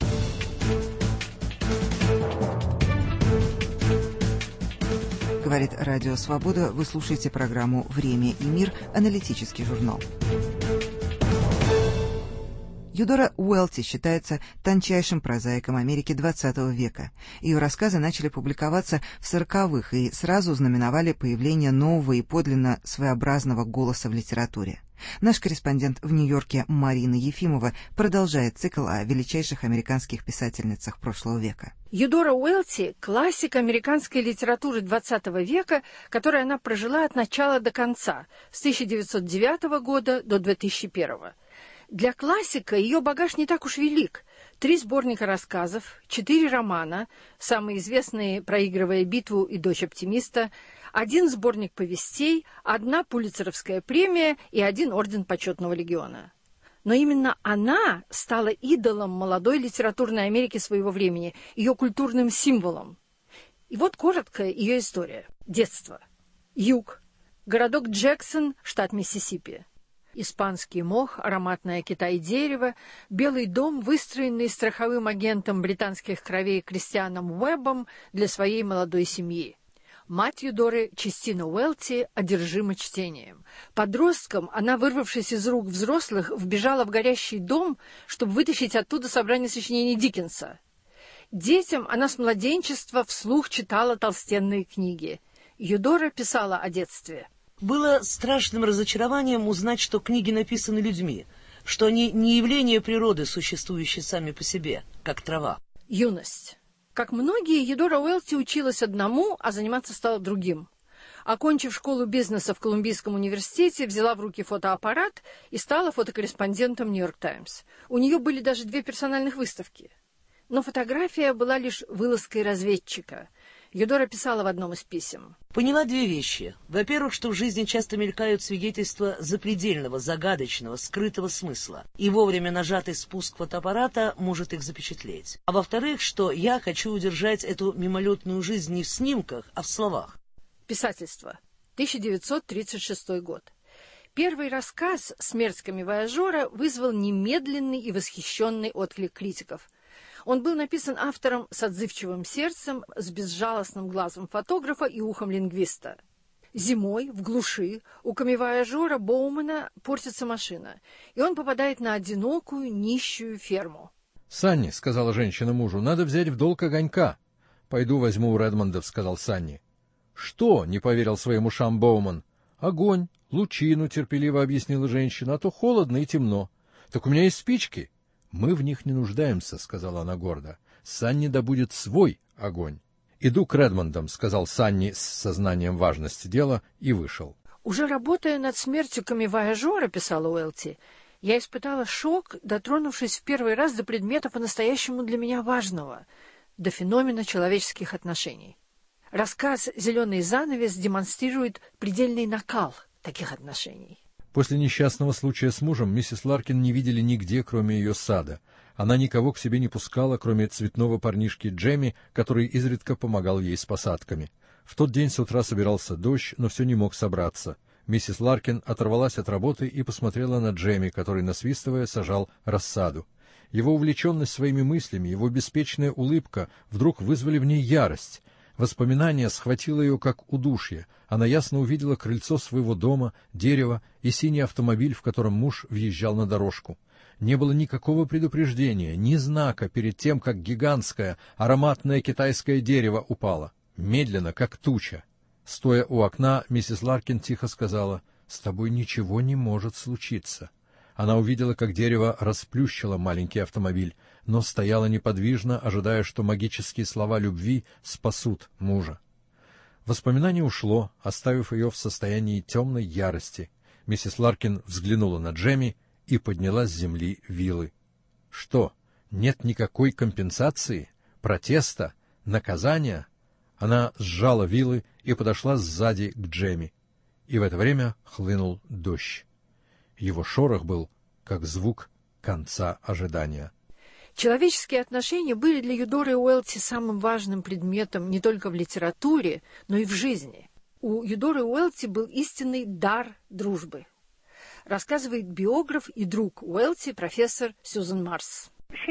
Speaker 1: Говорит Радио Свобода. Вы слушаете программу «Время и мир», аналитический журнал. Юдора Уэлти считается тончайшим прозаиком Америки двадцатого века. Ее рассказы начали публиковаться в сороковых и сразу знаменовали появление нового и подлинно своеобразного голоса в литературе. Наш корреспондент в Нью-Йорке Марина Ефимова продолжает цикл о величайших американских писательницах прошлого века.
Speaker 16: Юдора Уэлти – классик американской литературы двадцатого века, которой она прожила от начала до конца, с тысяча девятьсот девятого года до две тысячи первого. Для классика ее багаж не так уж велик. Три сборника рассказов, четыре романа, самые известные «Проигрывая битву» и «Дочь оптимиста», один сборник повестей, одна Пулитцеровская премия и один орден почетного легиона. Но именно она стала идолом молодой литературной Америки своего времени, ее культурным символом. И вот короткая ее история. Детство. Юг. Городок Джексон, штат Миссисипи. Испанский мох, ароматное китай-дерево, Белый дом, выстроенный страховым агентом британских кровей Кристианом Уэббом для своей молодой семьи. Мать Юдоры, Честина Уэлти, одержима чтением. Подростком она, вырвавшись из рук взрослых, вбежала в горящий дом, чтобы вытащить оттуда собрание сочинений Диккенса. Детям она с младенчества вслух читала толстенные книги. Юдора писала о детстве.
Speaker 17: Было страшным разочарованием узнать, что книги написаны людьми, что они не явление природы, существующие сами по себе, как трава.
Speaker 16: Юность. Как многие, Юдора Уэлти училась одному, а заниматься стала другим. Окончив школу бизнеса в Колумбийском университете, взяла в руки фотоаппарат и стала фотокорреспондентом «Нью-Йорк Таймс». У нее были даже две персональных выставки. Но фотография была лишь вылазкой разведчика. Юдора писала в одном из писем.
Speaker 17: Поняла две вещи. Во-первых, что в жизни часто мелькают свидетельства запредельного, загадочного, скрытого смысла, и вовремя нажатый спуск фотоаппарата может их запечатлеть. А во-вторых, что я хочу удержать эту мимолетную жизнь не в снимках, а в словах.
Speaker 16: Писательство. тысяча девятьсот тридцать шестой год. Первый рассказ «Смерть камевояжера» вызвал немедленный и восхищенный отклик критиков. Он был написан автором с отзывчивым сердцем, с безжалостным глазом фотографа и ухом лингвиста. Зимой, в глуши, у камевояжера Боумана портится машина, и он попадает на одинокую, нищую ферму.
Speaker 18: «Санни», — сказала женщина мужу, — «надо взять в долг огонька». «Пойду возьму у Редмондов», — сказал Санни. «Что?» — не поверил своим ушам Боуман. «Огонь», «Лучину», — терпеливо объяснила женщина, — «а то холодно и темно». «Так у меня есть спички». «Мы в них не нуждаемся», — сказала она гордо. «Санни добудет свой огонь». «Иду к Редмондам», — сказал Санни с сознанием важности дела и вышел.
Speaker 16: «Уже работая над смертью камевояжера», — писала Уэлти, — «я испытала шок, дотронувшись в первый раз до предмета по-настоящему для меня важного, до феномена человеческих отношений». Рассказ «Зеленый занавес» демонстрирует предельный накал таких отношений.
Speaker 18: После несчастного случая с мужем миссис Ларкин не видели нигде, кроме ее сада. Она никого к себе не пускала, кроме цветного парнишки Джемми, который изредка помогал ей с посадками. В тот день с утра собирался дождь, но все не мог собраться. Миссис Ларкин оторвалась от работы и посмотрела на Джемми, который, насвистывая, сажал рассаду. Его увлеченность своими мыслями, его беспечная улыбка вдруг вызвали в ней ярость. Воспоминание схватило ее как удушье. Она ясно увидела крыльцо своего дома, дерево и синий автомобиль, в котором муж въезжал на дорожку. Не было никакого предупреждения, ни знака перед тем, как гигантское ароматное китайское дерево упало. Медленно, как туча. Стоя у окна, миссис Ларкин тихо сказала: «С тобой ничего не может случиться». Она увидела, как дерево расплющило маленький автомобиль, но стояла неподвижно, ожидая, что магические слова любви спасут мужа. Воспоминание ушло, оставив ее в состоянии темной ярости. Миссис Ларкин взглянула на Джемми и подняла с земли вилы. Что, нет никакой компенсации, протеста, наказания? Она сжала вилы и подошла сзади к Джемми. И в это время хлынул дождь. Его шорох был как звук конца ожидания.
Speaker 16: Человеческие отношения были для Юдоры Уэлти самым важным предметом не только в литературе, но и в жизни. У Юдоры Уэлти был истинный дар дружбы, рассказывает биограф и друг Уэлти, профессор Сьюзен Марс.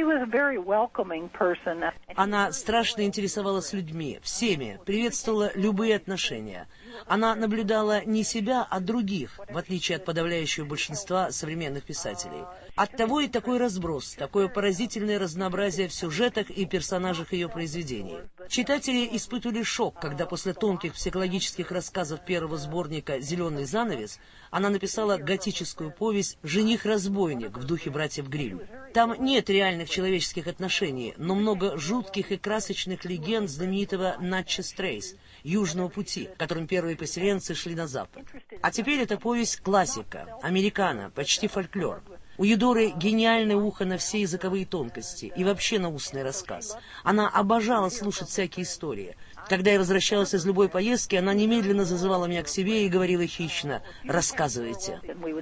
Speaker 17: Она страшно интересовалась людьми, всеми, приветствовала любые отношения. Она наблюдала не себя, а других, в отличие от подавляющего большинства современных писателей. Оттого и такой разброс, такое поразительное разнообразие в сюжетах и персонажах ее произведений. Читатели испытывали шок, когда после тонких психологических рассказов первого сборника «Зеленый занавес» она написала готическую повесть «Жених-разбойник» в духе братьев Гримм. Там нет реальных человеческих отношений, но много жутких и красочных легенд знаменитого Натчес Трейс, Южного пути, которым первые поселенцы шли на запад. А теперь эта повесть классика, американо, почти фольклор. У Юдоры гениальное ухо на все языковые тонкости и вообще на устный рассказ. Она обожала слушать всякие истории. Когда я возвращалась из любой поездки, она немедленно зазывала меня к себе и говорила хищно: «Рассказывайте».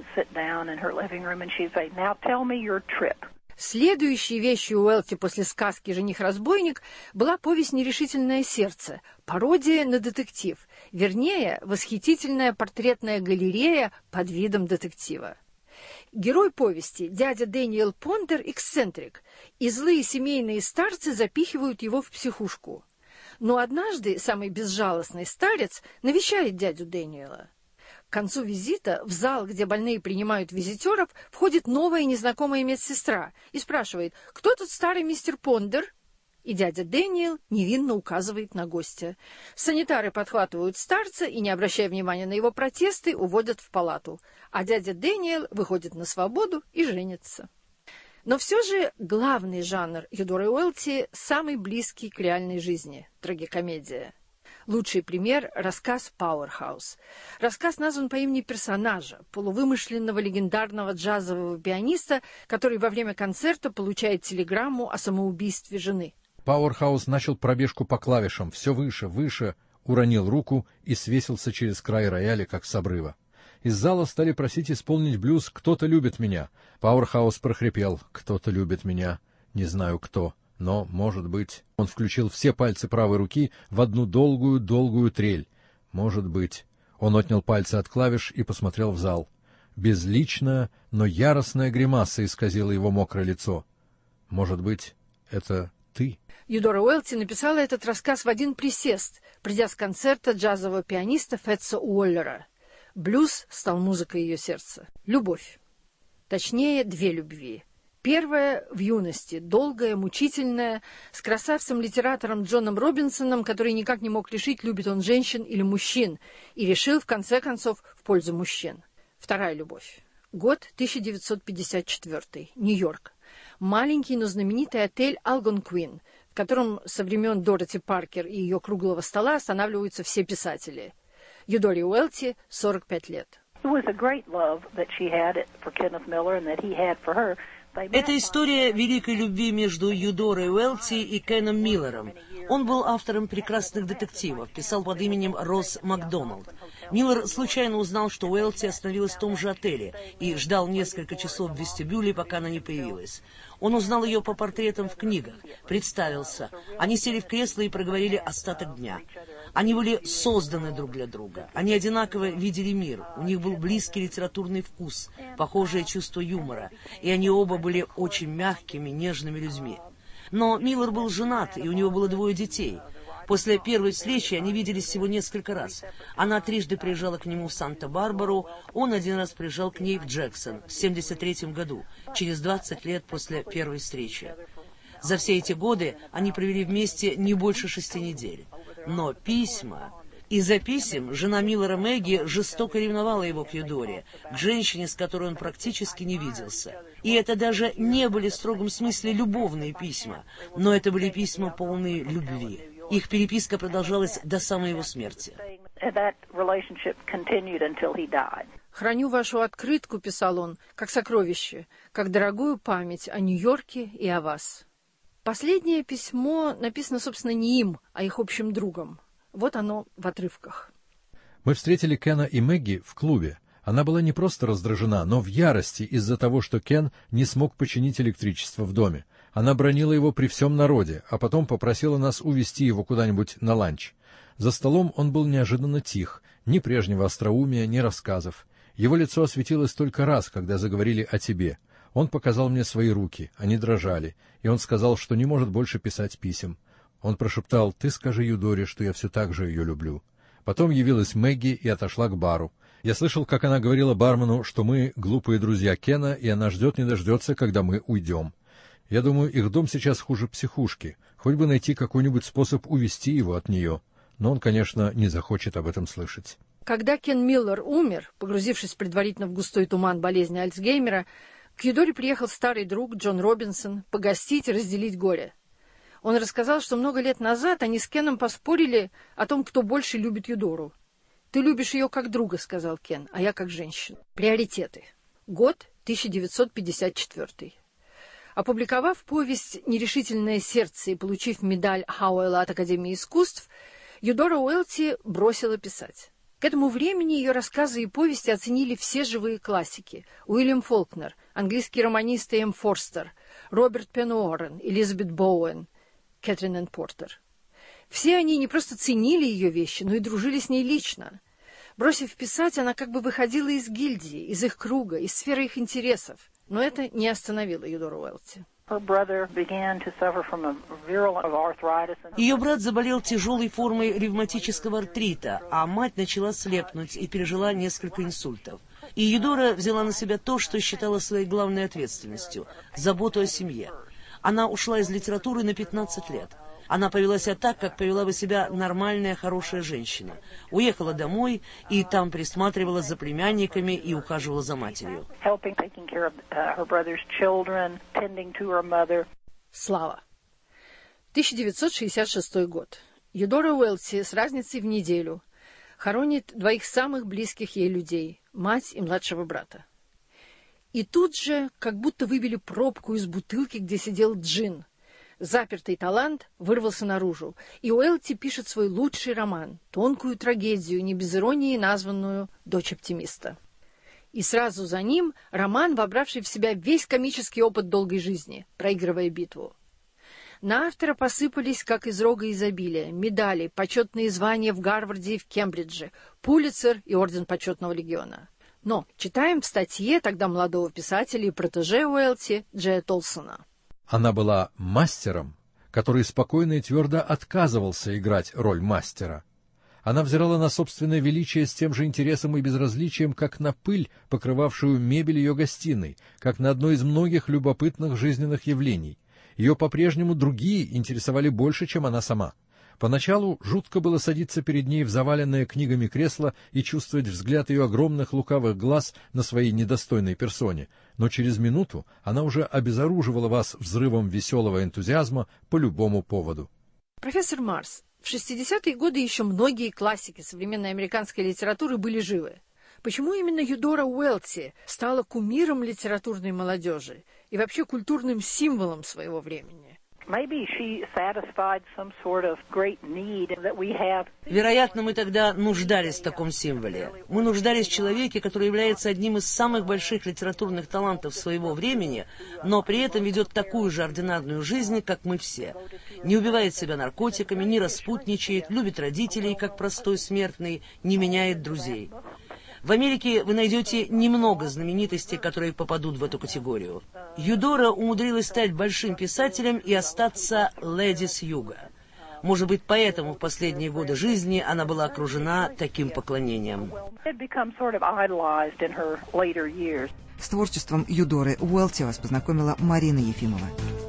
Speaker 16: Следующей вещью Уэлти после сказки «Жених-разбойник» была повесть «Нерешительное сердце», пародия на детектив, вернее, восхитительная портретная галерея под видом детектива. Герой повести, дядя Дэниел Пондер, эксцентрик, и злые семейные старцы запихивают его в психушку. Но однажды самый безжалостный старец навещает дядю Дэниела. К концу визита в зал, где больные принимают визитеров, входит новая незнакомая медсестра и спрашивает: «Кто тут старый мистер Пондер?» И дядя Дэниел невинно указывает на гостя. Санитары подхватывают старца и, не обращая внимания на его протесты, уводят в палату. А дядя Дэниел выходит на свободу и женится. Но все же главный жанр Юдоры Уэлти самый близкий к реальной жизни – трагикомедия. Лучший пример – рассказ «Пауэрхаус». Рассказ назван по имени персонажа, полувымышленного легендарного джазового пианиста, который во время концерта получает телеграмму о самоубийстве жены.
Speaker 18: Пауэрхаус начал пробежку по клавишам, все выше, выше, уронил руку и свесился через край рояля, как с обрыва. Из зала стали просить исполнить блюз «Кто-то любит меня». Пауэрхаус прохрипел: «Кто-то любит меня, не знаю кто». Но, может быть, он включил все пальцы правой руки в одну долгую-долгую трель. Может быть. Он отнял пальцы от клавиш и посмотрел в зал. Безличная, но яростная гримаса исказила его мокрое лицо. Может быть, это ты?
Speaker 16: Юдора Уэлти написала этот рассказ в один присест, придя с концерта джазового пианиста Фетца Уоллера. Блюз стал музыкой ее сердца. Любовь. Точнее, две любви. Первая в юности, долгая, мучительная, с красавцем-литератором Джоном Робинсоном, который никак не мог решить, любит он женщин или мужчин, и решил, в конце концов, в пользу мужчин. Вторая любовь. Год тысяча девятьсот пятьдесят четвёртый. Нью-Йорк. Маленький, но знаменитый отель «Алгонквин», в котором со времен Дороти Паркер и ее круглого стола останавливаются все писатели. Юдоре Уэлти, сорок пять лет.
Speaker 17: Это история великой любви между Юдорой Уэлти и Кеном Миллером. Он был автором прекрасных детективов, писал под именем Росс Макдоналд. Миллер случайно узнал, что Уэлти остановилась в том же отеле и ждал несколько часов в вестибюле, пока она не появилась. Он узнал ее по портретам в книгах, представился. Они сели в кресло и проговорили остаток дня. Они были созданы друг для друга. Они одинаково видели мир. У них был близкий литературный вкус, похожее чувство юмора. И они оба были очень мягкими, нежными людьми. Но Миллер был женат, и у него было двое детей. После первой встречи они виделись всего несколько раз. Она трижды приезжала к нему в Санта-Барбару, он один раз приезжал к ней в Джексон в семьдесят третьем году, через двадцать лет после первой встречи. За все эти годы они провели вместе не больше шести недель. Но письма... Из-за писем жена Миллера Мэгги жестоко ревновала его к Юдоре, к женщине, с которой он практически не виделся. И это даже не были в строгом смысле любовные письма, но это были письма, полные любви. Их переписка продолжалась до самой его смерти.
Speaker 16: «Храню вашу открытку», — писал он, — «как сокровище, как дорогую память о Нью-Йорке и о вас». Последнее письмо написано, собственно, не им, а их общим другом. Вот оно в отрывках.
Speaker 18: Мы встретили Кена и Мэгги в клубе. Она была не просто раздражена, но в ярости из-за того, что Кен не смог починить электричество в доме. Она бранила его при всем народе, а потом попросила нас увезти его куда-нибудь на ланч. За столом он был неожиданно тих, ни прежнего остроумия, ни рассказов. Его лицо осветилось только раз, когда заговорили о тебе. Он показал мне свои руки, они дрожали, и он сказал, что не может больше писать писем. Он прошептал: «Ты скажи Юдоре, что я все так же ее люблю». Потом явилась Мэгги и отошла к бару. Я слышал, как она говорила бармену, что мы глупые друзья Кена, и она ждет не дождется, когда мы уйдем. Я думаю, их дом сейчас хуже психушки, хоть бы найти какой-нибудь способ увести его от нее. Но он, конечно, не захочет об этом слышать.
Speaker 16: Когда Кен Миллер умер, погрузившись предварительно в густой туман болезни Альцгеймера, к Юдоре приехал старый друг Джон Робинсон погостить и разделить горе. Он рассказал, что много лет назад они с Кеном поспорили о том, кто больше любит Юдору. «Ты любишь ее как друга», — сказал Кен, — «а я как женщину». Приоритеты. Год тысяча девятьсот пятьдесят четвёртый. Опубликовав повесть «Нерешительное сердце» и получив медаль Хауэлла от Академии искусств, Юдора Уэлти бросила писать. К этому времени ее рассказы и повести оценили все живые классики: Уильям Фолкнер, английские романисты М. Форстер, Роберт Пен Уоррен, Элизабет Боуэн, Кэтрин Энн Портер. Все они не просто ценили ее вещи, но и дружили с ней лично. Бросив писать, она как бы выходила из гильдии, из их круга, из сферы их интересов. Но это не остановило Юдору Уэлти.
Speaker 17: Ее брат заболел тяжелой формой ревматического артрита, а мать начала слепнуть и пережила несколько инсультов. И Юдора взяла на себя то, что считала своей главной ответственностью – заботу о семье. Она ушла из литературы на пятнадцать лет. Она повела себя так, как повела бы себя нормальная, хорошая женщина. Уехала домой и там присматривала за племянниками и ухаживала за матерью.
Speaker 16: Слава. тысяча девятьсот шестьдесят шестой год. Юдора Уэлти с разницей в неделю хоронит двоих самых близких ей людей – мать и младшего брата. И тут же как будто выбили пробку из бутылки, где сидел джин. Запертый талант вырвался наружу, и Уэлти пишет свой лучший роман, тонкую трагедию, не без иронии названную «Дочь оптимиста». И сразу за ним роман, вобравший в себя весь комический опыт долгой жизни, проигрывая битву. На автора посыпались, как из рога изобилия, медали, почетные звания в Гарварде и в Кембридже, Пулитцер и Орден Почетного легиона. Но читаем в статье тогда молодого писателя и протеже Уэлти Джея Толсона.
Speaker 18: Она была мастером, который спокойно и твердо отказывался играть роль мастера. Она взирала на собственное величие с тем же интересом и безразличием, как на пыль, покрывавшую мебель ее гостиной, как на одно из многих любопытных жизненных явлений. Ее по-прежнему другие интересовали больше, чем она сама. Поначалу жутко было садиться перед ней в заваленное книгами кресло и чувствовать взгляд ее огромных лукавых глаз на своей недостойной персоне, но через минуту она уже обезоруживала вас взрывом веселого энтузиазма по любому поводу.
Speaker 16: Профессор Марс, в шестидесятые годы еще многие классики современной американской литературы были живы. Почему именно Юдора Уэлти стала кумиром литературной молодежи и вообще культурным символом своего времени?
Speaker 17: Вероятно, мы тогда нуждались в таком символе. Мы нуждались в человеке, который является одним из самых больших литературных талантов своего времени, но при этом ведет такую же ординарную жизнь, как мы все. Не убивает себя наркотиками, не распутничает, любит родителей, как простой смертный, не меняет друзей. В Америке вы найдете немного знаменитостей, которые попадут в эту категорию. Юдора умудрилась стать большим писателем и остаться леди с юга. Может быть, поэтому в последние годы жизни она была окружена таким поклонением.
Speaker 1: С творчеством Юдоры Уэлти вас познакомила Марина Ефимова.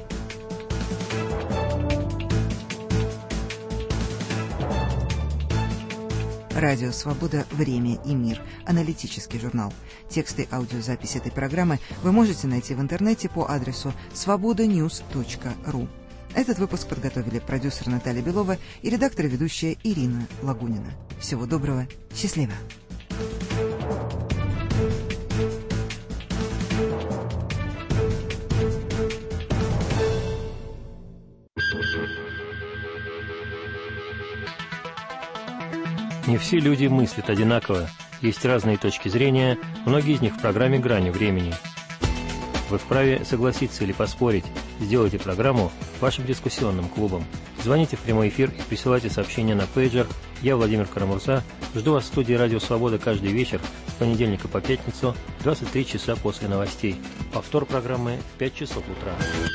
Speaker 1: Радио «Свобода. Время и мир». Аналитический журнал. Тексты и аудиозапись этой программы вы можете найти в интернете по адресу свобода ньюс точка ру. Этот выпуск подготовили продюсер Наталья Белова и редактор и ведущая Ирина Лагунина. Всего доброго. Счастливо.
Speaker 3: Не все люди мыслят одинаково, есть разные точки зрения, многие из них в программе «Грани времени». Вы вправе согласиться или поспорить, сделайте программу вашим дискуссионным клубом. Звоните в прямой эфир и присылайте сообщения на пейджер. Я, Владимир Карамурза, жду вас в студии «Радио Свобода» каждый вечер с понедельника по пятницу в двадцать три часа после новостей. Повтор программы в пять часов утра.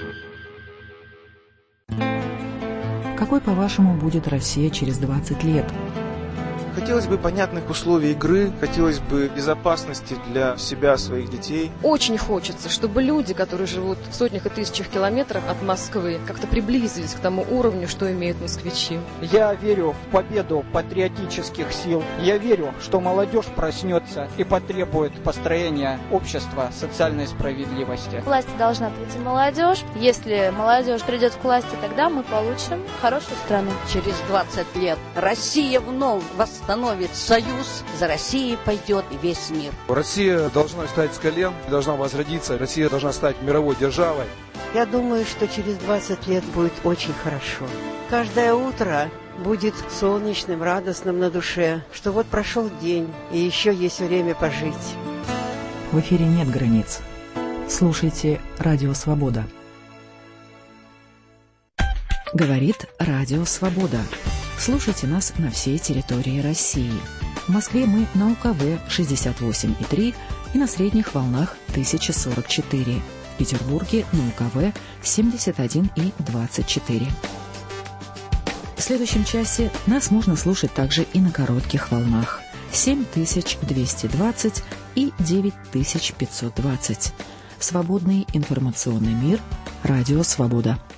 Speaker 12: Какой, по-вашему, будет Россия через двадцать лет?
Speaker 19: Хотелось бы понятных условий игры, хотелось бы безопасности для себя, своих детей.
Speaker 20: Очень хочется, чтобы люди, которые живут в сотнях и тысячах километров от Москвы, как-то приблизились к тому уровню, что имеют москвичи.
Speaker 21: Я верю в победу патриотических сил. Я верю, что молодежь проснется и потребует построения общества социальной справедливости.
Speaker 22: Власть должна прийти молодежь. Если молодежь придет к власти, тогда мы получим хорошую страну.
Speaker 23: Через двадцать лет Россия вновь восстановится. Становит союз, за Россией пойдет и весь мир.
Speaker 24: Россия должна встать с колен, должна возродиться, Россия должна стать мировой державой.
Speaker 25: Я думаю, что через двадцать лет будет очень хорошо. Каждое утро будет солнечным, радостным на душе, что вот прошел день, и еще есть время пожить.
Speaker 12: В эфире нет границ. Слушайте «Радио Свобода». Говорит «Радио Свобода». Слушайте нас на всей территории России. В Москве мы на У Ка Вэ шестьдесят восемь и три и на средних волнах тысяча сорок четыре. В Петербурге на У Ка Вэ семьдесят один и двадцать четыре. В следующем часе нас можно слушать также и на коротких волнах семь тысяч двести двадцать и девять тысяч пятьсот двадцать. Свободный информационный мир. Радио Свобода.